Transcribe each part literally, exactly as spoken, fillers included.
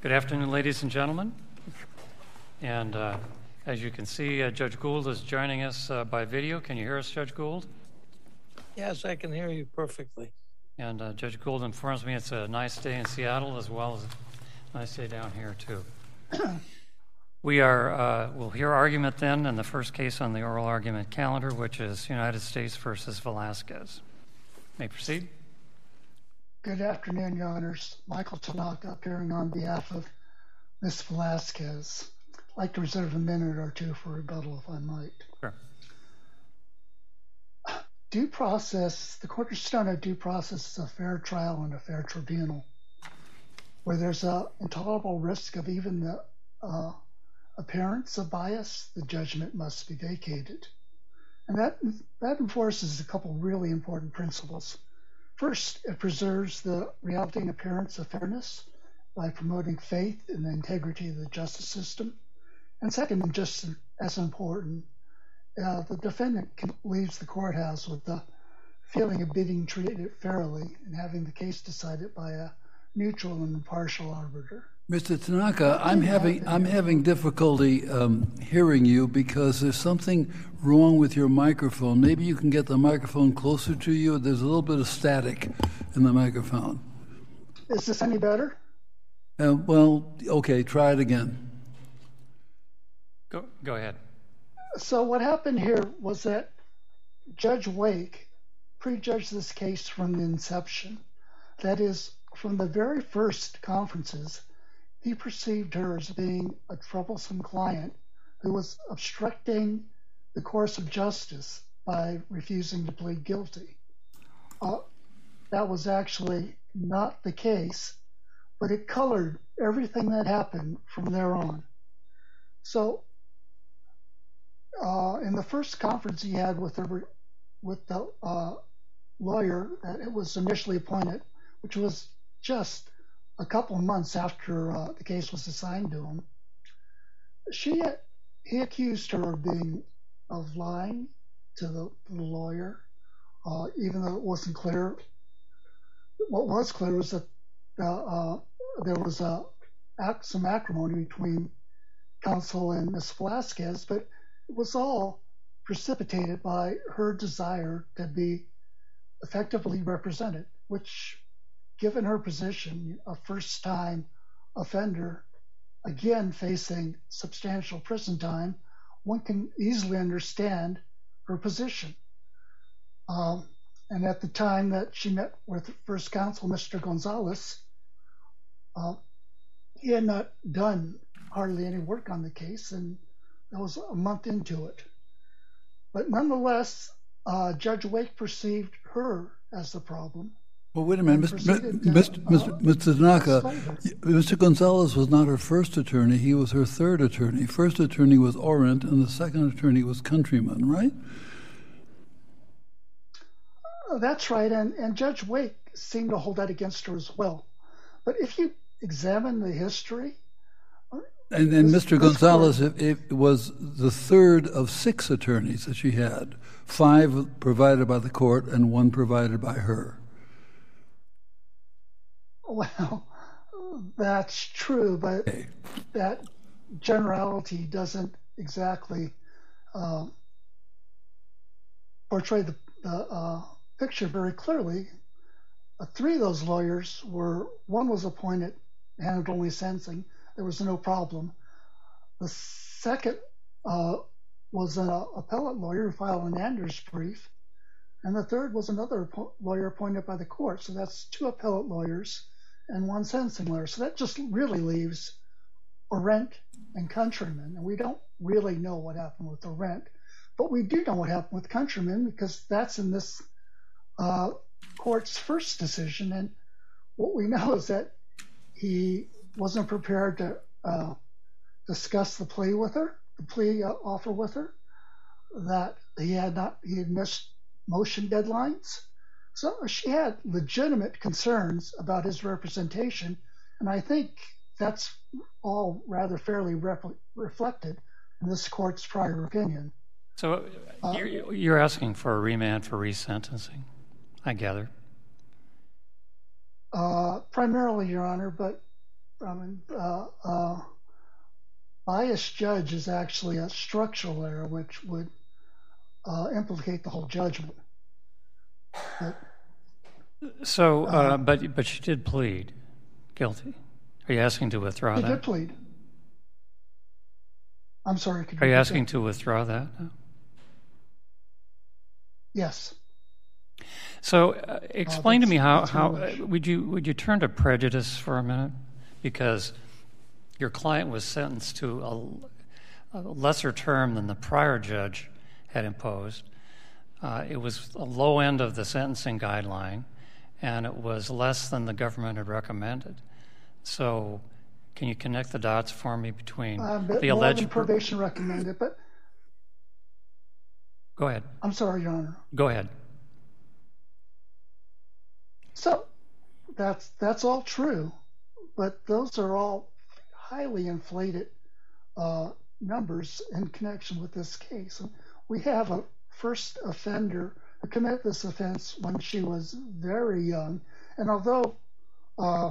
Good afternoon, ladies and gentlemen. And uh, as you can see, uh, Judge Gould is joining us uh, by video. Can you hear us, Judge Gould? Yes, I can hear you perfectly. And uh, Judge Gould informs me it's a nice day in Seattle as well as a nice day down here, too. We are, uh, we'll hear argument then in the first case on the oral argument calendar, which is United States versus Velasquez. May proceed. Good afternoon, Your Honors. Michael Tanaka appearing on behalf of Miz Velasquez. I'd like to reserve a minute or two for rebuttal, if I might. Sure. Due process, the cornerstone of due process is a fair trial and a fair tribunal. Where there's an intolerable risk of even the uh, appearance of bias, the judgment must be vacated. And that, that enforces a couple really important principles. First, it preserves the reality and appearance of fairness by promoting faith in the integrity of the justice system. And second, and just as important, uh, the defendant can, leaves the courthouse with the feeling of being treated fairly and having the case decided by a neutral and impartial arbiter. Mister Tanaka, I'm having I'm having difficulty um, hearing you because there's something wrong with your microphone. Maybe you can get the microphone closer to you. There's a little bit of static in the microphone. Is this any better? Uh, well, okay, try it again. Go, go ahead. So what happened here was that Judge Wake prejudged this case from the inception. That is, from the very first conferences, he perceived her as being a troublesome client who was obstructing the course of justice by refusing to plead guilty. Uh, that was actually not the case, but it colored everything that happened from there on. So uh, in the first conference he had with, her, with the uh, lawyer that it was initially appointed, which was just a couple of months after uh, the case was assigned to him, she he accused her of being of lying to the, the lawyer, uh, even though it wasn't clear. What was clear was that uh, uh, there was a, some acrimony between counsel and Miz Velasquez, but it was all precipitated by her desire to be effectively represented, which, given her position, a first-time offender, again facing substantial prison time, one can easily understand her position. Um, and at the time that she met with first counsel, Mister Gonzalez, uh, he had not done hardly any work on the case, and that was a month into it. But nonetheless, uh, Judge Wake perceived her as the problem. Well, wait a minute, Mister Mister Mister Mister Tanaka, Mister Gonzalez was not her first attorney, he was her third attorney. First attorney was Orent, and the second attorney was Countryman, right? Oh, that's right, and, and Judge Wake seemed to hold that against her as well. But if you examine the history... And then Mister Gonzalez it, it was the third of six attorneys that she had, five provided by the court and one provided by her. Well, that's true, but okay. That generality doesn't exactly uh, portray the, the uh, picture very clearly. Uh, three of those lawyers were, one was appointed, handled only sentencing. There was no problem. The second uh, was an uh, appellate lawyer who filed an Anders brief. And the third was another lawyer appointed by the court. So that's two appellate lawyers and one sentencing lawyer. So that just really leaves Orent and Countryman. And we don't really know what happened with Orent, but we do know what happened with Countryman because that's in this uh, court's first decision. And what we know is that he wasn't prepared to uh, discuss the plea with her, the plea uh, offer with her, that he had not, he had missed motion deadlines. So she had legitimate concerns about his representation, and I think that's all rather fairly ref- reflected in this court's prior opinion. So uh, you're, you're asking for a remand for resentencing, I gather. Uh, primarily, Your Honor, but I mean, uh, uh, biased judge is actually a structural error, which would uh, implicate the whole judgment. But, So, uh, but but she did plead guilty. Are you asking to withdraw he that? did plead. I'm sorry. Could Are you repeat asking that? to withdraw that now? Yes. So, uh, explain to that's- me how that's how my wish. uh, would you would you turn to prejudice for a minute, because your client was sentenced to a, a lesser term than the prior judge had imposed. Uh, it was a low end of the sentencing guideline, and it was less than the government had recommended. So, can you connect the dots for me between A bit the more alleged? than probation recommended, but Go ahead. I'm sorry, Your Honor. Go ahead. So that's that's all true, but those are all highly inflated uh, numbers in connection with this case. We have a first offender who committed this offense when she was very young, and although uh,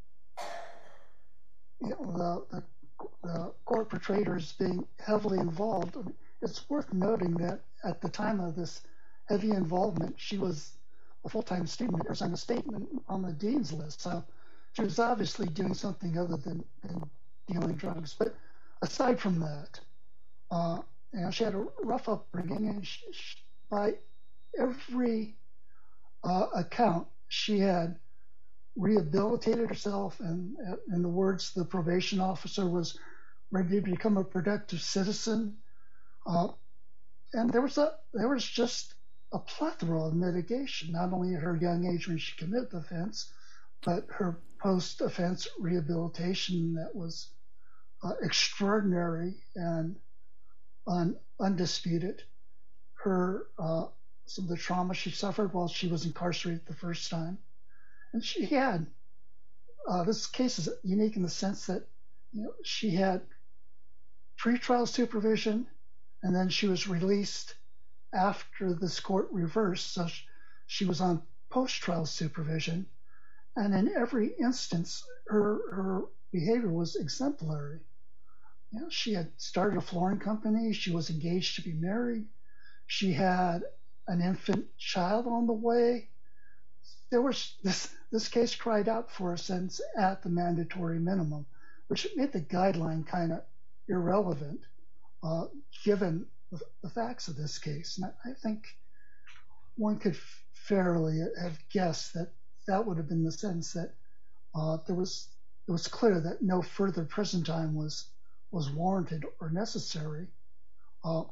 you know, the, the, the court portrayed her as being heavily involved, it's worth noting that at the time of this heavy involvement, she was a full-time student or on a statement on the dean's list. So she was obviously doing something other than, than dealing drugs. But aside from that, uh, you know, she had a rough upbringing, and she, she, by every uh, account, she had rehabilitated herself, and in the words of the probation officer, was ready to become a productive citizen. Uh, and there was a there was just a plethora of mitigation, not only at her young age when she committed the offense, but her post-offense rehabilitation that was uh, extraordinary and un, undisputed. Her uh, some of the trauma she suffered while she was incarcerated the first time, and she had uh, this case is unique in the sense that, you know, she had pretrial supervision, and then she was released after this court reversed, so she was on post-trial supervision, and in every instance, her her behavior was exemplary. You know, she had started a flooring company. She was engaged to be married. She had an infant child on the way. There was this this case cried out for a sentence at the mandatory minimum, which made the guideline kind of irrelevant, uh, given the, the facts of this case. And I, I think one could fairly have guessed that that would have been the sentence, that uh, there was it was clear that no further prison time was was warranted or necessary, uh,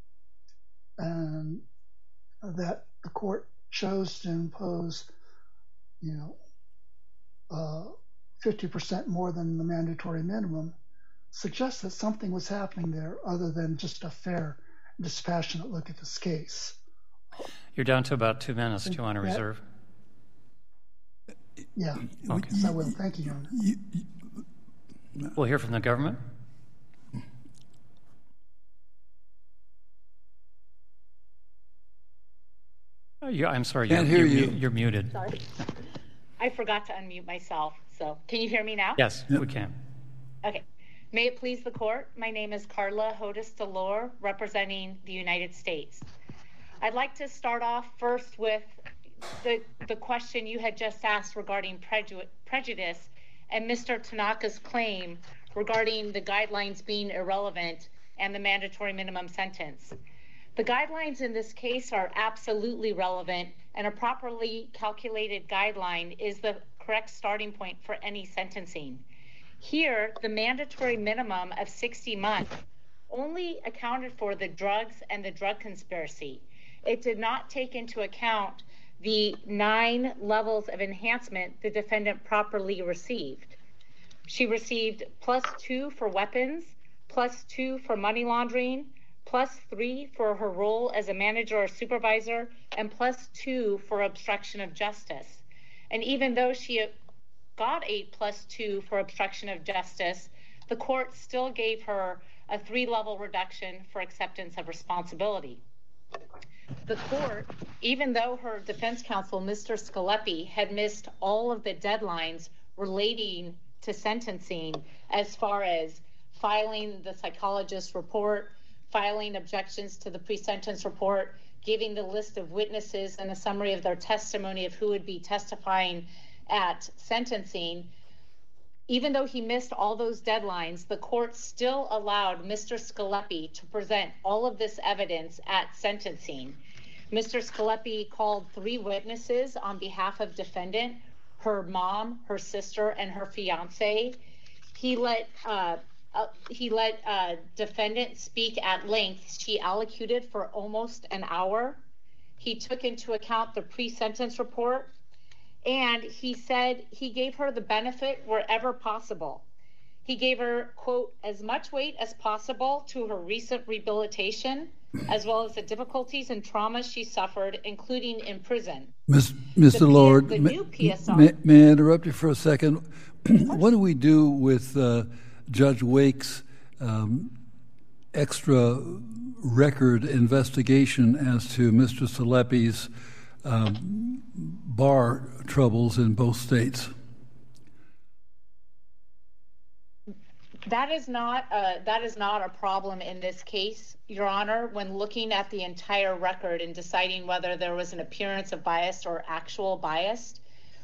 and that the court chose to impose, you know, uh, fifty percent more than the mandatory minimum, suggests that something was happening there other than just a fair, dispassionate look at this case. You're down to about two minutes. Do you want to that- reserve? Yeah, Okay. yes, I will. Thank you, Your Honor. You, We'll hear from the government. Uh, you, I'm sorry, Can't you're, hear you're, you. mu- you're muted. Sorry. I forgot to unmute myself. So can you hear me now? Yes, we can. Okay. May it please the court, my name is Carla Hodis Delore, representing the United States. I'd like to start off first with the, the question you had just asked regarding preju- prejudice and Mister Tanaka's claim regarding the guidelines being irrelevant and the mandatory minimum sentence. The guidelines in this case are absolutely relevant, and a properly calculated guideline is the correct starting point for any sentencing. Here, the mandatory minimum of sixty months only accounted for the drugs and the drug conspiracy. It did not take into account the nine levels of enhancement the defendant properly received. She received plus two for weapons, plus two for money laundering, plus three for her role as a manager or supervisor, and plus two for obstruction of justice. And even though she got a plus two for obstruction of justice, the court still gave her a three-level reduction for acceptance of responsibility. The court, even though her defense counsel, Mister Scalepi, had missed all of the deadlines relating to sentencing as far as filing the psychologist's report, filing objections to the pre-sentence report, giving the list of witnesses and a summary of their testimony of who would be testifying at sentencing. Even though he missed all those deadlines, the court still allowed Mister Scalepi to present all of this evidence at sentencing. Mister Scalepi called three witnesses on behalf of defendant, her mom, her sister, and her fiance. He let uh, uh, he let uh, defendant speak at length. She allocated for almost an hour. He took into account the pre-sentence report, and he said he gave her the benefit wherever possible. He gave her, quote, as much weight as possible to her recent rehabilitation, as well as the difficulties and traumas she suffered, including in prison. Miz, Mister The, Lord, the may, new P S R. May, may I interrupt you for a second? What do we do with uh, Judge Wake's um, extra record investigation as to Mister Scalepi's um, bar troubles in both states? That is not a, that is not a problem in this case, Your Honor, when looking at the entire record and deciding whether there was an appearance of bias or actual bias.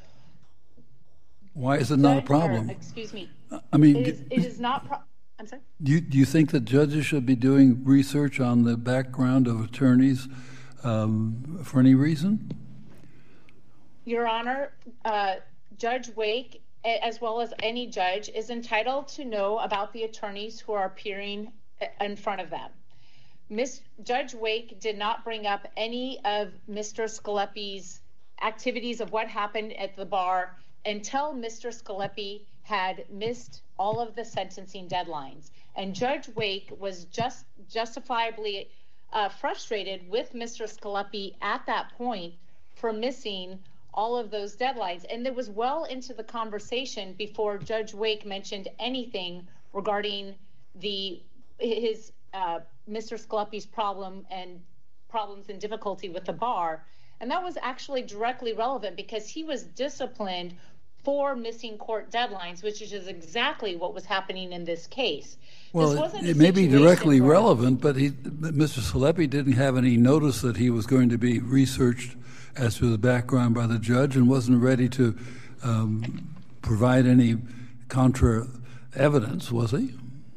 Why is it not a problem? Or, excuse me. I mean, it is, it is not. Pro- I'm sorry. Do you, do you think that judges should be doing research on the background of attorneys um, for any reason? Your Honor, uh, Judge Wake, as well as any judge, is entitled to know about the attorneys who are appearing in front of them. Miss Judge Wake did not bring up any of Mister Scalepi's activities of what happened at the bar until Mister Scalepi had missed all of the sentencing deadlines. And Judge Wake was just justifiably uh, frustrated with Mister Scalepi at that point for missing all of those deadlines. And it was well into the conversation before Judge Wake mentioned anything regarding the his uh, Mister Scalepi's problem and problems and difficulty with the bar. And that was actually directly relevant because he was disciplined for missing court deadlines, which is exactly what was happening in this case. Well, this wasn't it a may be directly where, relevant, but he, Mister Scalepi didn't have any notice that he was going to be researched as to the background by the judge and wasn't ready to um, provide any contra evidence, was he?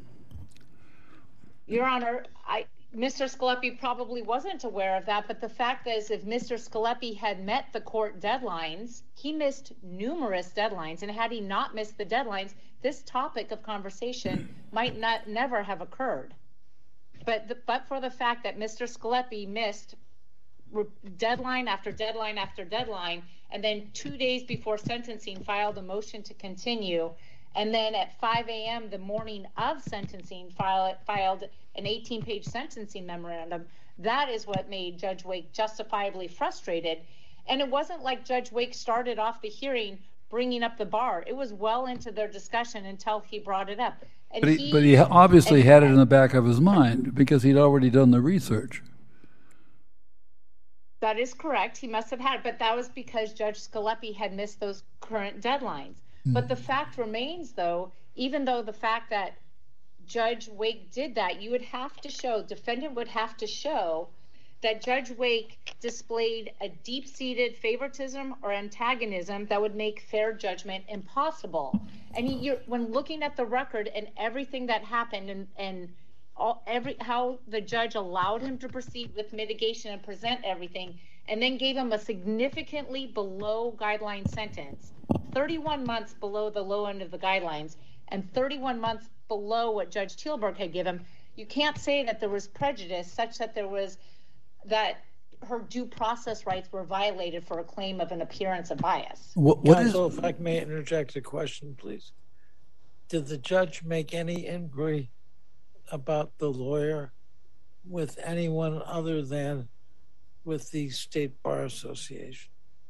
Your Honor, I, Mister Scalepi probably wasn't aware of that, but the fact is if Mister Scalepi had met the court deadlines, he missed numerous deadlines, and had he not missed the deadlines, this topic of conversation might not never have occurred. But the, but for the fact that Mister Scalepi missed deadline after deadline after deadline, and then two days before sentencing filed a motion to continue, and then at five a.m. the morning of sentencing filed, filed an eighteen-page sentencing memorandum, that is what made Judge Wake justifiably frustrated. And it wasn't like Judge Wake started off the hearing bringing up the bar. It was well into their discussion until he brought it up. And but, he, he, but he obviously and, had it in the back of his mind because he'd already done the research. That is correct. He must have had it, but that was because Judge Scalepi had missed those current deadlines. Mm. But the fact remains, though, even though the fact that Judge Wake did that, you would have to show, defendant would have to show that Judge Wake displayed a deep-seated favoritism or antagonism that would make fair judgment impossible. And he, you're, when looking at the record and everything that happened and, and all, every how the judge allowed him to proceed with mitigation and present everything, and then gave him a significantly below guideline sentence, thirty-one months below the low end of the guidelines, and thirty-one months below what Judge Teelberg had given him, you can't say that there was prejudice such that there was that her due process rights were violated for a claim of an appearance of bias. What, what Counsel, is... if I may interject a question, please. Did the judge make any inquiry about the lawyer with anyone other than with the State Bar Association?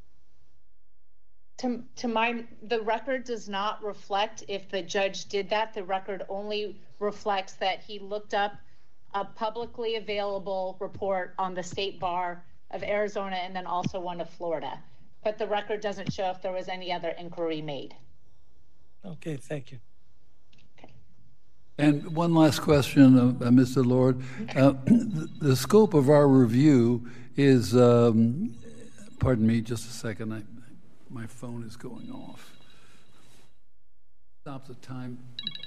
To, to my, the record does not reflect if the judge did that. The record only reflects that he looked up a publicly available report on the State Bar of Arizona and then also one of Florida. But the record doesn't show if there was any other inquiry made. Okay, thank you. And one last question, uh, uh, Mister Lord. Uh, the, the scope of our review is, um, pardon me, just a second. I, my phone is going off. Stop the time.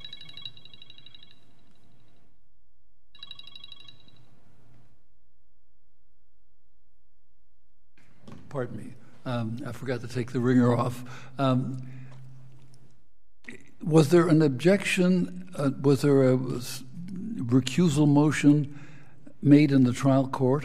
Pardon me. Um, I forgot to take the ringer off. Um, was there an objection? Uh, was there a was recusal motion made in the trial court?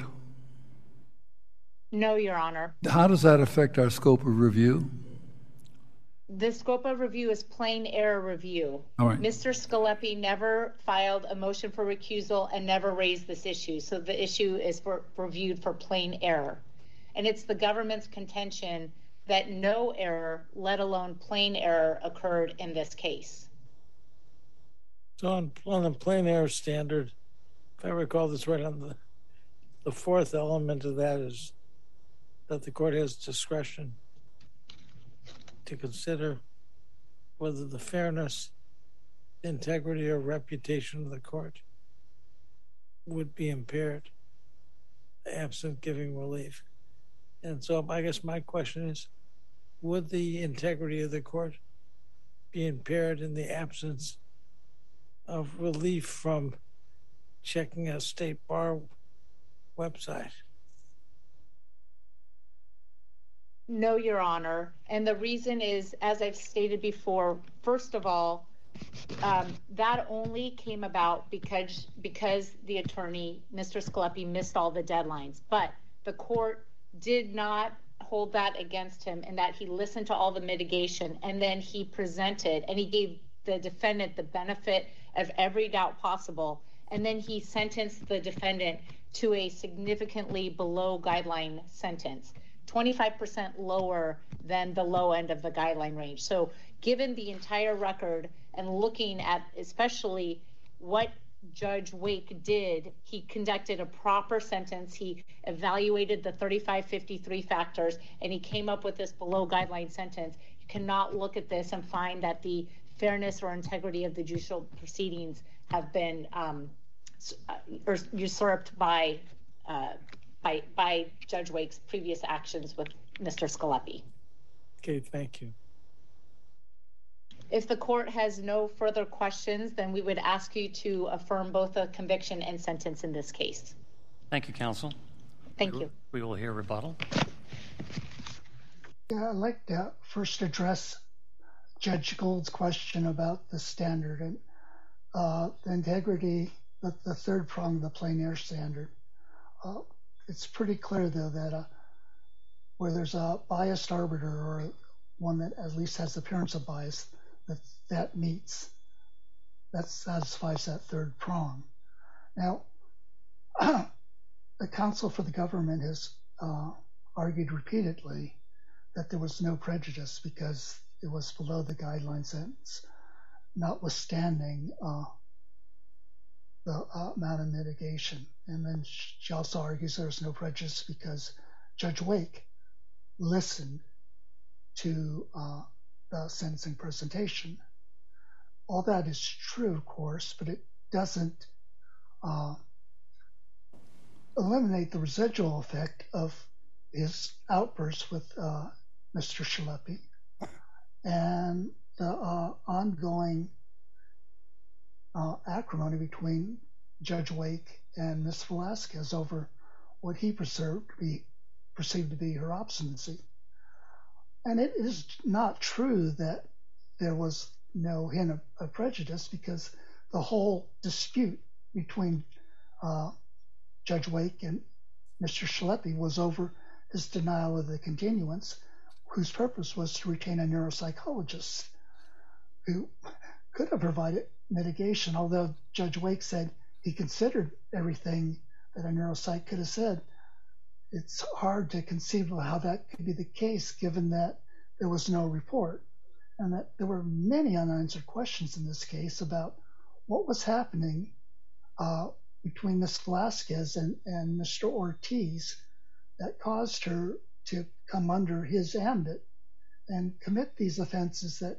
No, Your Honor. How does that affect our scope of review? The scope of review is plain error review. All right. Mister Scalepi never filed a motion for recusal and never raised this issue. So the issue is for, reviewed for plain error. And it's the government's contention that no error, let alone plain error, occurred in this case. So on, on the plain error standard, if I recall this right, on the, the fourth element of that is that the court has discretion to consider whether the fairness, integrity, or reputation of the court would be impaired absent giving relief. And so I guess my question is, would the integrity of the court be impaired in the absence of relief from checking a state bar website? No, Your Honor. And the reason is, as I've stated before, first of all, um, that only came about because because the attorney, Mister Scalepi, missed all the deadlines. But the court did not hold that against him, and that he listened to all the mitigation, and then he presented and he gave the defendant the benefit of every doubt possible, and then he sentenced the defendant to a significantly below guideline sentence, twenty-five percent lower than the low end of the guideline range. So given the entire record and looking at especially what Judge Wake did, he conducted a proper sentence. He evaluated the thirty-five fifty-three factors, and he came up with this below guideline sentence. You cannot look at this and find that the fairness or integrity of the judicial proceedings have been um, or usurped by, uh, by, by Judge Wake's previous actions with Mister Scalepi. Okay, thank you. If the court has no further questions, then we would ask you to affirm both a conviction and sentence in this case. Thank you, counsel. Thank you. We will hear rebuttal. Yeah, I'd like to first address Judge Gould's question about the standard and uh, the integrity, the, the third prong of the plain error standard. Uh, it's pretty clear, though, that uh, where there's a biased arbiter or one that at least has the appearance of bias, that that meets, that satisfies that third prong. Now, the counsel for the government has uh, argued repeatedly that there was no prejudice because it was below the guideline sentence, notwithstanding uh, the uh, amount of mitigation. And then she also argues there was no prejudice because Judge Wake listened to uh, the sentencing presentation. All that is true, of course, but it doesn't uh, eliminate the residual effect of his outbursts with uh, Mister Scalepi and the uh, ongoing uh, acrimony between Judge Wake and Miz Velasquez over what he perceived to be, perceived to be her obstinacy. And it is not true that there was no hint of, of prejudice because the whole dispute between uh, Judge Wake and Mister Scalepi was over his denial of the continuance, whose purpose was to retain a neuropsychologist who could have provided mitigation, although Judge Wake said he considered everything that a neuropsych could have said. It's hard to conceive of how that could be the case given that there was no report and that there were many unanswered questions in this case about what was happening uh, between Miz Velasquez and, and Mister Ortiz that caused her to come under his ambit and commit these offenses that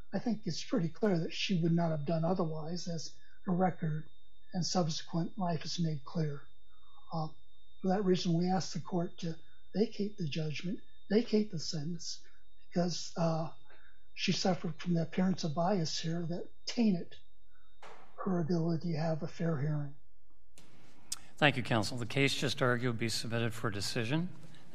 I think it's pretty clear that she would not have done otherwise, as her record and subsequent life is made clear. Uh, for that reason, we ask the court to vacate the judgment, vacate the sentence, because uh, she suffered from the appearance of bias here that tainted her ability to have a fair hearing. Thank you, counsel. The case just argued will be submitted for decision.